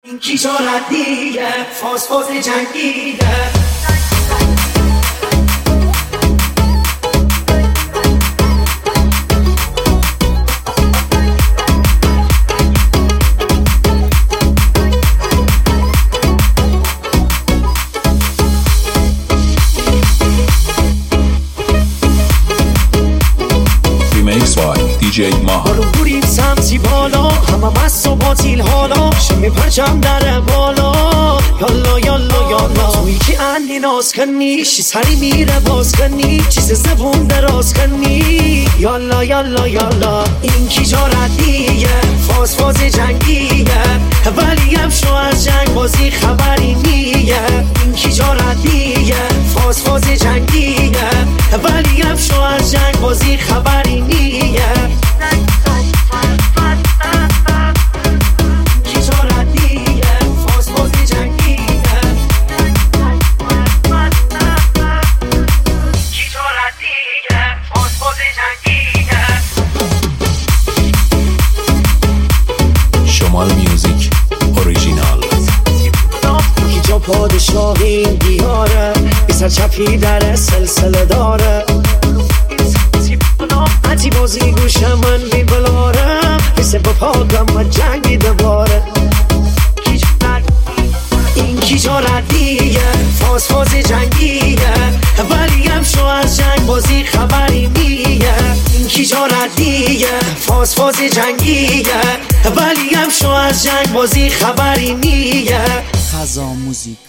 این کی جرأتیه فاز جنگیه DJ ماها رو بریم سمتی بالا همه مست و باطیل حالا شمی پرچم در بالا یالا یالا یالا توی که اندی ناز کنی چی سری میره باز کنی چیز زبون دراز کنی یالا یالا یالا این کی جرأتیه فاز جنگیه ولی هم شو از جنگ بازی خبری نیه این کی جرأتیه فاز جنگیه ولی هم شو از جنگ بازی خبری نیه شمال میوزیک اوریجینال اینجا پادشاهی این دیاره بی سر چپی در سلسله داره حتی بازی گوشه من بی بلاره بیسه با پاگم و جنگی دوباره این کی جرأتیه فاز جنگیه ولی هم شو از جنگ بازی خبری نیه این کی جرأتیه فاز جنگیه ولی هم شو از جنگ بازی خبری نیه خزان موزیک